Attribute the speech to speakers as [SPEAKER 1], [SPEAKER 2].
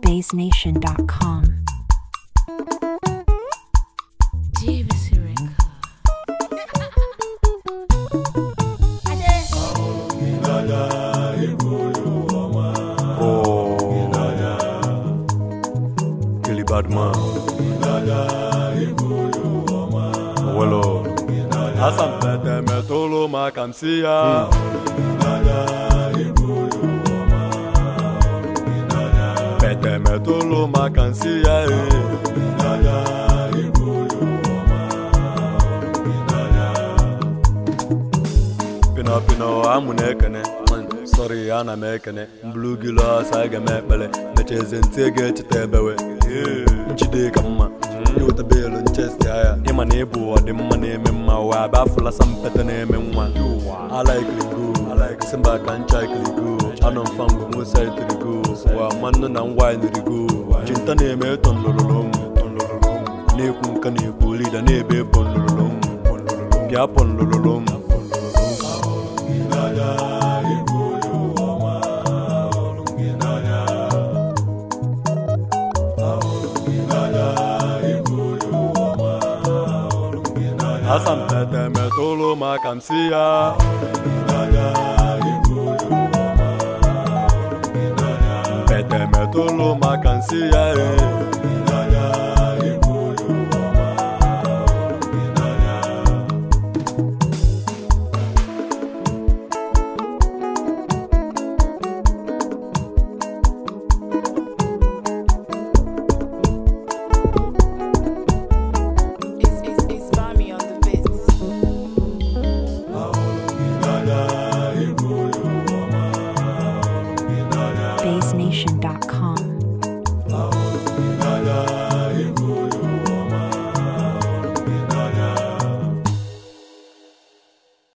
[SPEAKER 1] BaseNation.com.
[SPEAKER 2] Badman Wolo Asam pete metolo makamsia Pete metolo makamsia Pino amunekene Sorry ana mekene Blue gila saga mepele Mecheze ntege chitebewe Njide kama Yota belo ncheste haya Ima nebu wadi mma neme mma Wa bafula sampete neme mwa I like ligu I like simba kancha ligu Anon fangu musa itirigu Wa manu na wine rigu Jinta neme tonlololom Neku nka neku lida nebe ponlololom Gya ponlololom Asam pete metolo makamsia Pete metolo makamsia
[SPEAKER 1] BaseNation.com.